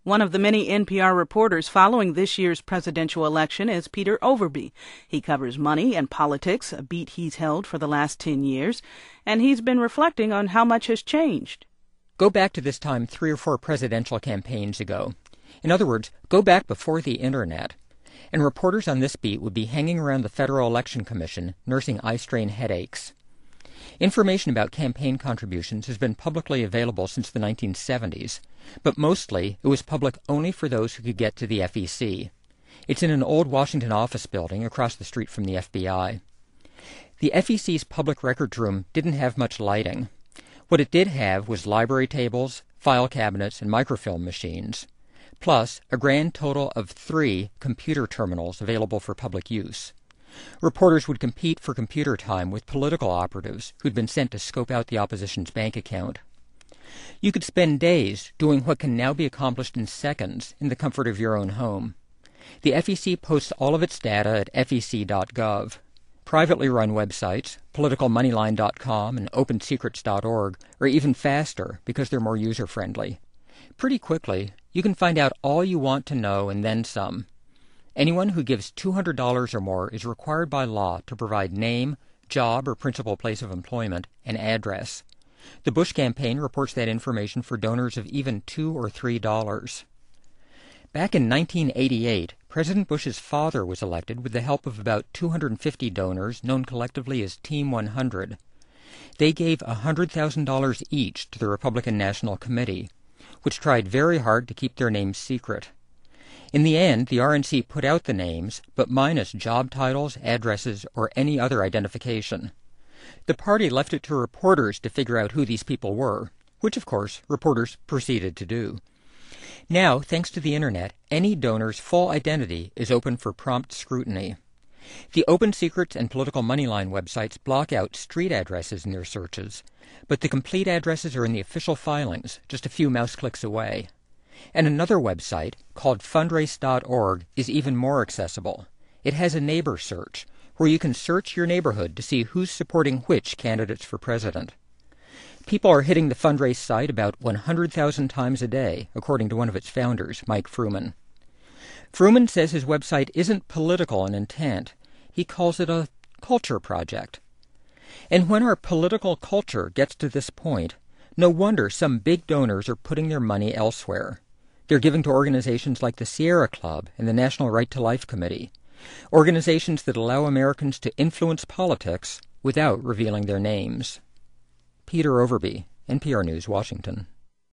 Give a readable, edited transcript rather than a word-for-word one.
One of the many NPR reporters following this year's presidential election is Peter Overby. He covers money and politics, a beat he's held for the last 10 years, and he's been reflecting on how much has changed. Go back to this time 3 or 4 presidential campaigns ago. In other words, go back before the Internet. And reporters on this beat would be hanging around the Federal Election Commission, nursing eye-strain headaches. Information about campaign contributions has been publicly available since the 1970s, but mostly it was public only for those who could get to the FEC. It's in an old Washington office building across the street from the FBI. The FEC's public records room didn't have much lighting. What it did have was library tables, file cabinets, and microfilm machines, plus a grand total of 3 computer terminals available for public use. Reporters would compete for computer time with political operatives who'd been sent to scope out the opposition's bank account. You could spend days doing what can now be accomplished in seconds in the comfort of your own home. The FEC posts all of its data at fec.gov. Privately run websites, politicalmoneyline.com and opensecrets.org, are even faster because they're more user-friendly. Pretty quickly, you can find out all you want to know and then some. Anyone who gives $200 or more is required by law to provide name, job or principal place of employment, and address. The Bush campaign reports that information for donors of even $2 or $3. Back in 1988, President Bush's father was elected with the help of about 250 donors known collectively as Team 100. They gave $100,000 each to the Republican National Committee, which tried very hard to keep their names secret. In the end, the RNC put out the names, but minus job titles, addresses, or any other identification. The party left it to reporters to figure out who these people were, which, of course, reporters proceeded to do. Now, thanks to the Internet, any donor's full identity is open for prompt scrutiny. The Open Secrets and Political Moneyline websites block out street addresses in their searches, but the complete addresses are in the official filings, just a few mouse clicks away. And another website, called fundrace.org, is even more accessible. It has a neighbor search, where you can search your neighborhood to see who's supporting which candidates for president. People are hitting the Fundrace site about 100,000 times a day, according to one of its founders, Mike Fruman. Fruman says his website isn't political in intent. He calls it a culture project. And when our political culture gets to this point, no wonder some big donors are putting their money elsewhere. They're giving to organizations like the Sierra Club and the National Right to Life Committee, organizations that allow Americans to influence politics without revealing their names. Peter Overby, NPR News, Washington.